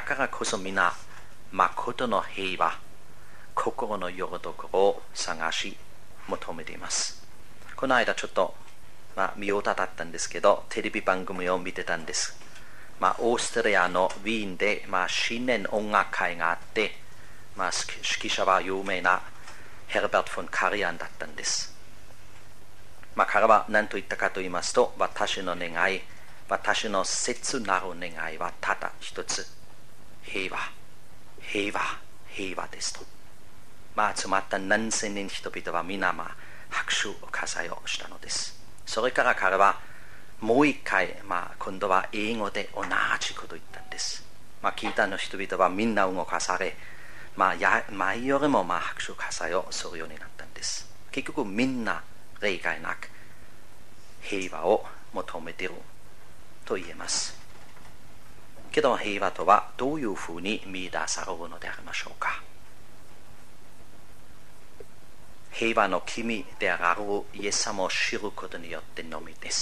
からこそ皆誠の平和、心のよりどころを探し求めています。この間ちょっと、見ようただったんですけど、テレビ番組を見てたんです。オーストリアのウィーンで、新年音楽会があって、指揮者は有名なヘルベルト・フォン・カリアンだったんです。彼は何と言ったかと言いますと、私の願い、私の切なる願いはただ一つ、平和、平和、平和ですと。集まった何千人人々は皆拍手を喝采をしたのです。それから彼はもう一回、今度は英語で同じことを言ったんです。聞いたの人々はみんな動かされ、前よりも拍手喝采をするようになったんです。結局みんな例外なく平和を求めていると言えます。けど平和とはどういうふうに見出されるのでありましょうか。平和の君であるイエス様を知ることによってのみです。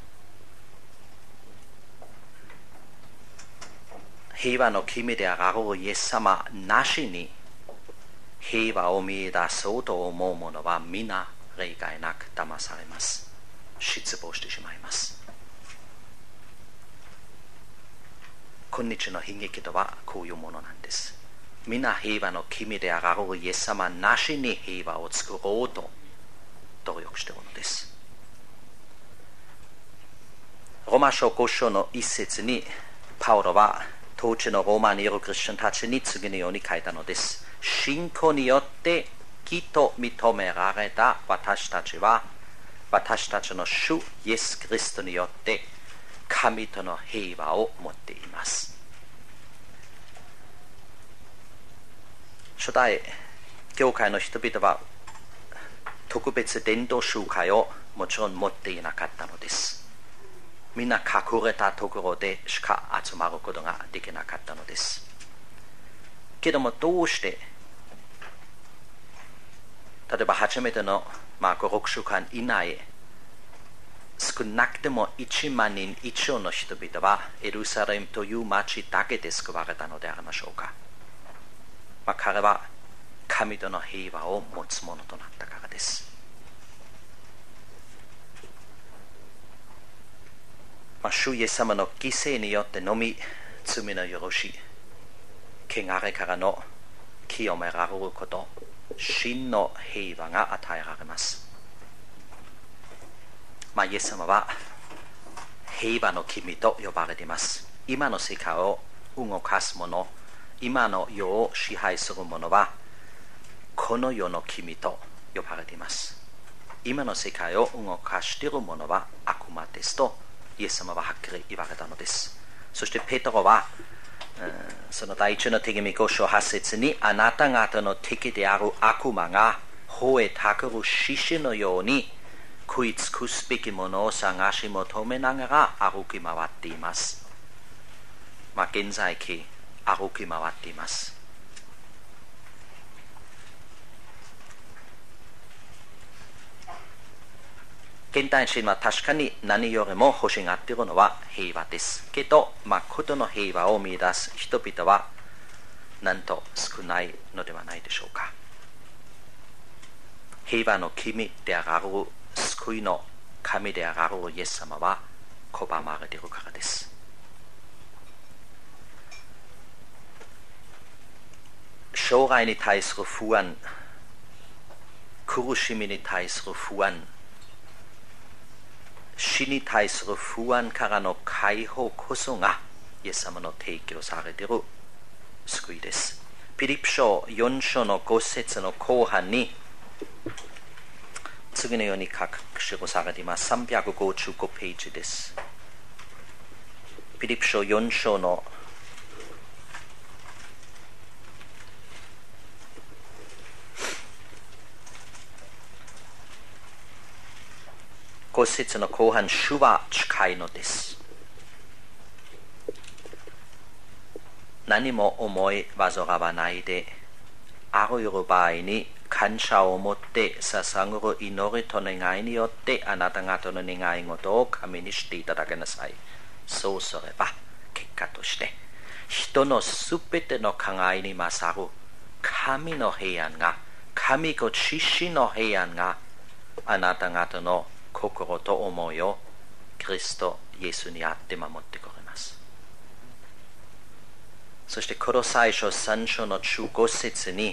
平和の君であるイエス様なしに平和を見出そうと思う者は皆例外なく騙されます。失望してしまいます。今日の悲劇とはこういうものなんです。皆平和の君であるイエス様なしに平和を作ろうと努力しているのです。ローマ書5章の一節にパウロは当地のローマにいるクリスチャンたちに次のように書いたのです。信仰によって義と認められた私たちは私たちの主イエス・キリストによって神との平和を持っています。初代教会の人々は特別伝道集会をもちろん持っていなかったのです。みんな隠れたところでしか集まることができなかったのです。けどもどうして例えば初めての5、6週間以内少なくても1万人以上の人々はエルサレムという町だけで救われたのでありましょうか。彼は神との平和を持つ者となったからです。主イエス様の犠牲によってのみ罪の許し、汚れからの清められること、真の平和が与えられます。イエス様は平和の君と呼ばれています。今の世界を動かす者、今の世を支配する者はこの世の君と呼ばれています。今の世界を動かしている者は悪魔ですとイエス様ははっきり言われたのです。そしてペテロはその第一の手紙5章8節にあなた方の敵である悪魔が吠えたくる獅子のように食い尽くすべきものを探し求めながら歩き回っています。現在期歩き回っています。現代人は確かに何よりも欲しがっているのは平和ですけど、誠の平和を見出す人々はなんと少ないのではないでしょうか。平和の君である救いの神であるイエス様は拒まれているからです。将来に対する不安、苦しみに対する不安、死に対する不安からの解放こそがイエス様の提供されている救いです。ピリピ書4章の5節の後半に次のように記されています。355ページです。ピリピ書4章の5節の後半、主は近いのです。何も思い煩わないで、あらゆる場合に感謝を持って捧ぐ祈りと願いによってあなた方の願い事を神にしていただけなさい。そうすれば結果として一人のすべての考えに勝る神の平安が、神ご自身の平安があなた方の心と思いをキリストイエスにあって守ってくれます。そしてこの最初3章の15節に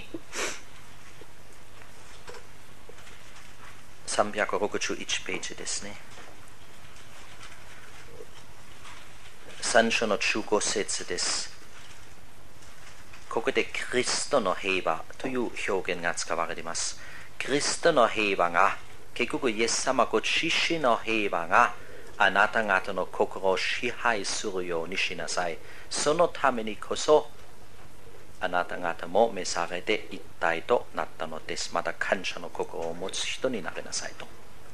361ページですね。3章の15節です。ここでキリストの平和という表現が使われています。キリストの平和が、結局イエス様ご自身の平和があなた方の心を支配するようにしなさい。そのためにこそあなた方も召されて一体となったのです。また感謝の心を持つ人になりなさいと。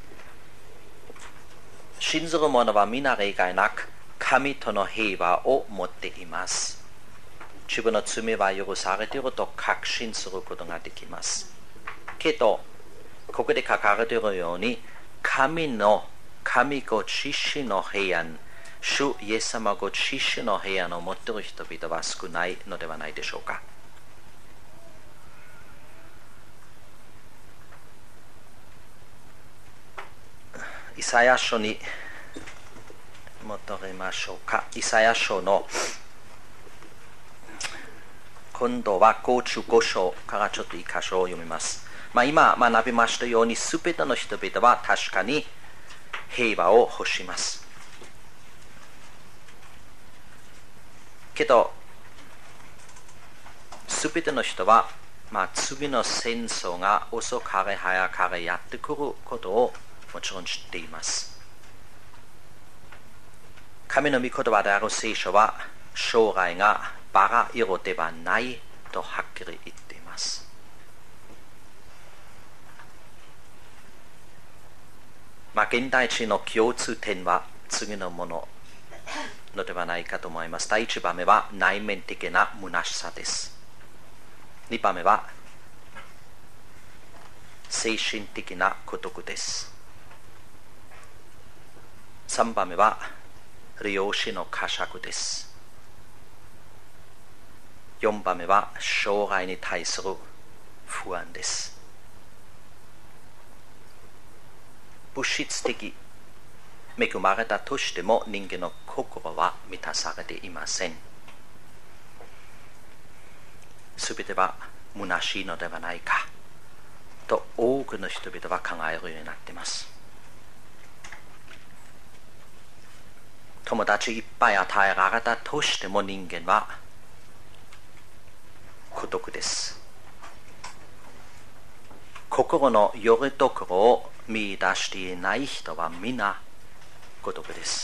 信ずる者は皆例外なく神との平和を持っています。自分の罪は許されていると確信することができます。けど、ここで書かれているように、神ご自身の平安、主イエス様ご自身の平安を持っている人々は少ないのではないでしょうか。イサヤ書に戻りましょうか。イサヤ書の今度は55章からちょっと一箇所を読みます。今学びましたように、すべての人々は確かに平和を欲します。けど、すべての人は、次の戦争が遅かれ早かれやってくることをもちろん知っています。神の御言葉である聖書は、将来がバラ色ではないとはっきり言っています。現代人の共通点は次のもののではないかと思います。第1番目は内面的な虚しさです。2番目は精神的な孤独です。3番目は利用しの呵責です。4番目は将来に対する不安です。物質的恵まれたとしても人間の心は満たされていません。すべては虚しいのではないかと多くの人々は考えるようになっています。友達いっぱい与えられたとしても人間は孤独です。心のよりどころを見出していない人は皆孤独です。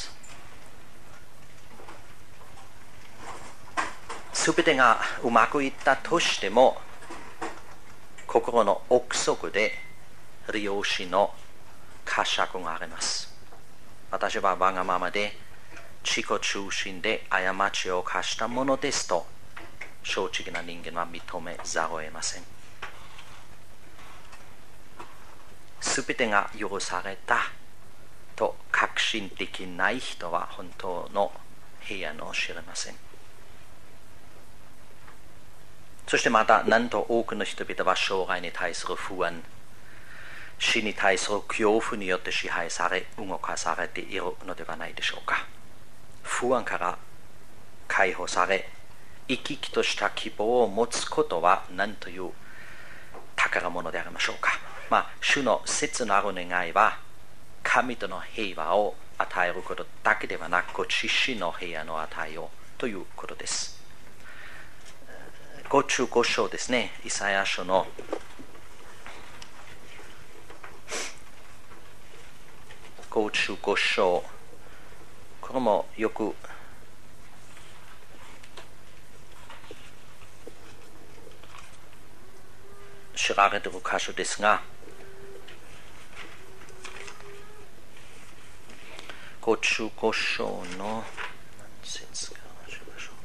すべてがうまくいったとしても心の奥底で利用しの呵責があります。私はわがままで自己中心で過ちを犯したものですと正直な人間は認めざるを得ません。すべてが許されたと確信できない人は本当の平安を知りません。そしてまた、なんと多くの人々は将来に対する不安、死に対する恐怖によって支配され、動かされているのではないでしょうか。不安から解放され、生き生きとした希望を持つことは何という宝物でありましょうか。主の切なる願いは、神との平和を与えることだけではなく、ご自身の平安を与えようということです。55章ですね、イサヤ書の55章、これもよく知られている箇所ですが、55章の何節からしましょ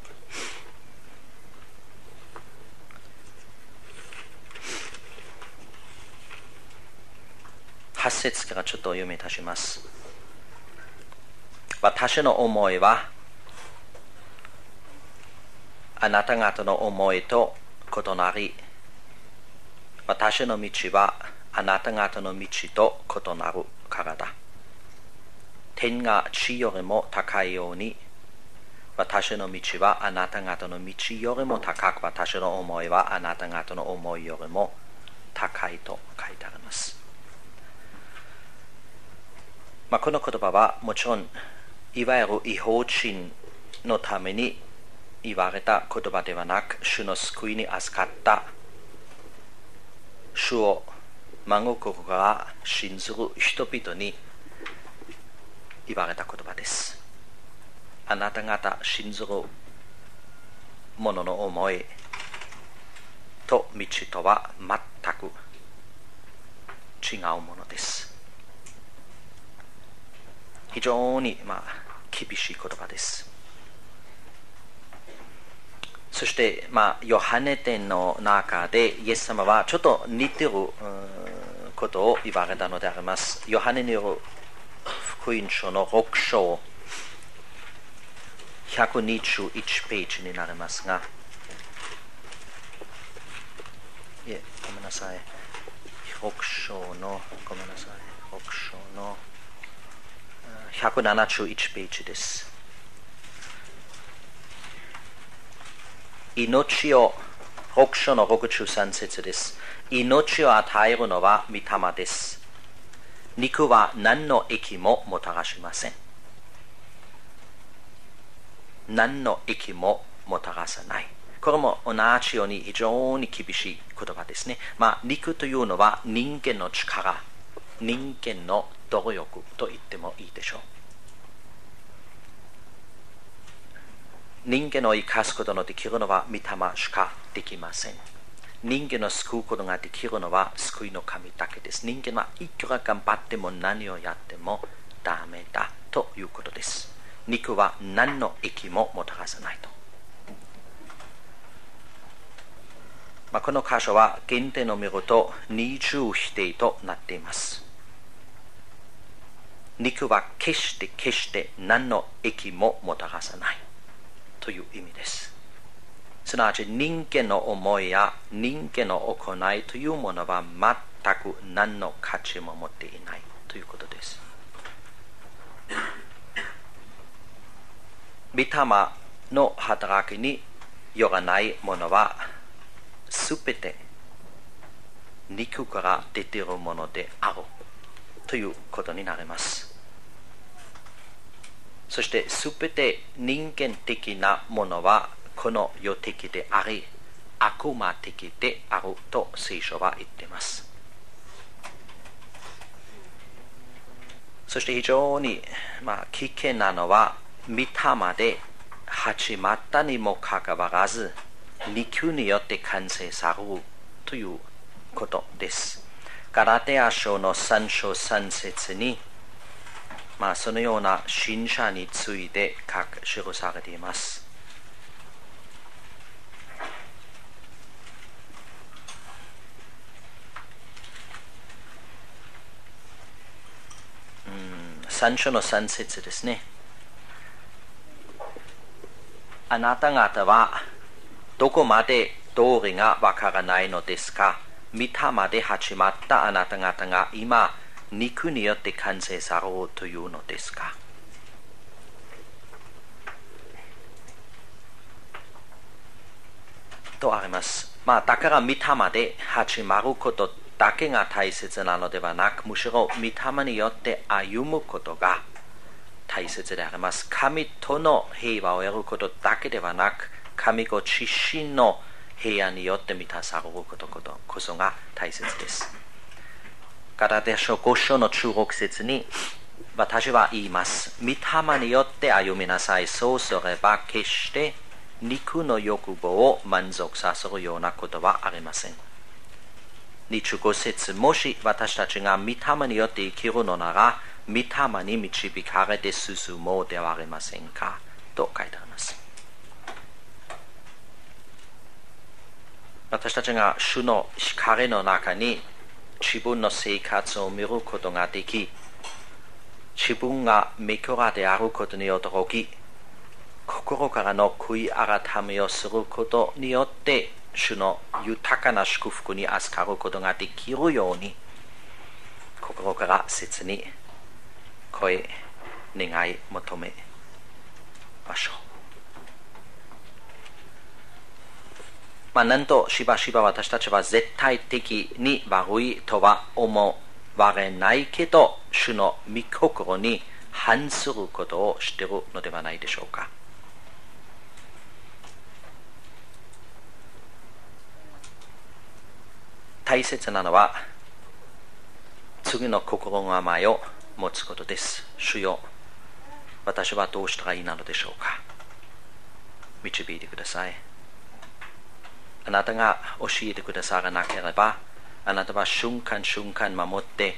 うか。8節からちょっと読み出します。私の思いはあなた方の思いと異なり、私の道はあなた方の道と異なるからだ。天が地よりも高いように、私の道はあなた方の道よりも高く、私の思いはあなた方の思いよりも高いと書いてあります。この言葉はもちろんいわゆる違法人のために言われた言葉ではなく、主の救いに預かった主を真心から信ずる人々に言われた言葉です。あなた方信ずる者の思いと道とは全く違うものです。非常に厳しい言葉です。そして、ヨハネ伝の中でイエス様はちょっと似ていることを言われたのであります。ヨハネによる福音書の6章121ページになりますが、ごめんなさい。6章の171ページです。命を、6章の63節です。命を与えるのは御霊です。肉は何の益ももたらしません。何の益ももたらさない。これも同じように非常に厳しい言葉ですね。肉というのは人間の力、人間の努力と言ってもいいでしょう。人間を生かすことのできるのは御霊しかできません。人間を救うことができるのは救いの神だけです。人間はいくら頑張っても何をやってもダメだということです。肉は何の益ももたらさないと。この箇所は原点を見ると二重否定となっています。肉は決して何の益ももたらさないという意味です。すなわち人間の思いや人間の行いというものは全く何の価値も持っていないということです。御霊の働きによらないものはすべて肉から出ているものであるということになります。そしてすべて人間的なものはこの世的であり悪魔的であると聖書は言っています。そして非常に危険なのは御霊で始まったにもかかわらず肉によって完成されるということです。ガラテヤ書の3章3節にそのような信者について記されています。3章の3節ですね。あなた方はどこまで道理がわからないのですか。御霊で始まったあなた方が今肉によって完成されるというのですか。とあります。だから御霊で始まることだけが大切なのではなく、むしろ御霊によって歩むことが大切であります。神との平和を得ることだけではなく、神ご自身の平安によって満たされることこそが大切です。ガラテヤ書5章の16節に私は言います。御霊によって歩みなさい。そうすれば決して肉の欲望を満足させるようなことはありません。25節、もし私たちが御霊によって生きるのなら、御霊に導かれて進もうではありませんかと書いてあります。私たちが主の光の中に自分の生活を見ることができ、自分が御子であることに驚き、 心からの悔い改めをすることによって主の豊かな祝福に預かることができるように心から切に声願い求めましょう。なんとしばしば私たちは絶対的に悪いとは思われないけど主の御心に反することをしているのではないでしょうか。大切なのは次の心構えを持つことです。主よ、私はどうしたらいいなのでしょうか。導いてください。あなたが教えてくださらなければ、あなたは瞬間瞬間守って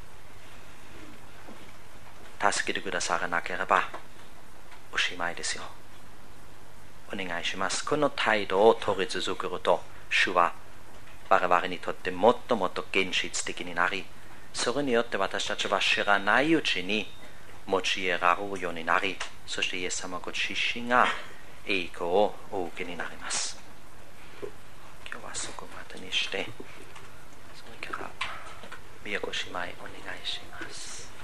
助けてくださらなければおしまいですよ。お願いします。この態度を取り続けると、主は我々にとってもっともっと現実的になり、それによって私たちは知らないうちに用いられるようになり、そしてイエス様ご自身が栄光をお受けになります。今日はそこまでにして、それから宮古姉妹お願いします。